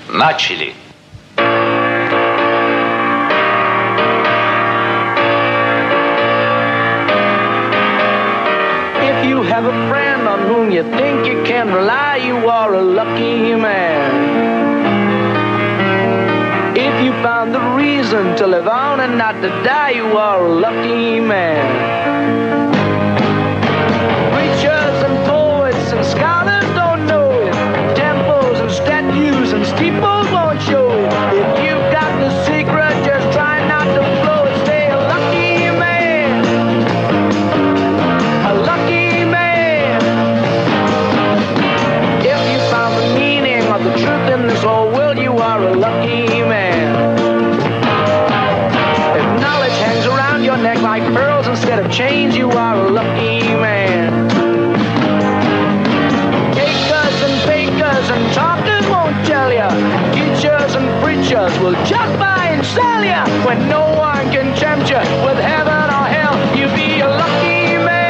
Начали. If you have a friend on whom you think you can rely, you are a lucky man. If you found the reason to live on and not to die, you are a lucky man. Preachers and poets and scholars don't know it. Temples and statues and steeples won't show it. If you've got the secret, just try not to blow it. Stay a lucky man. A lucky man. If you found the meaning of the truth in this whole world, you are a lucky man. If knowledge hangs around your neck like pearls instead of chains, you are a lucky man. Takers and fakers and talkers won't tell ya. Teachers and preachers will just buy and sell ya. When no one can tempt you with heaven or hell, you be a lucky man.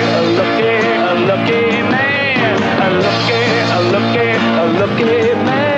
A lucky man.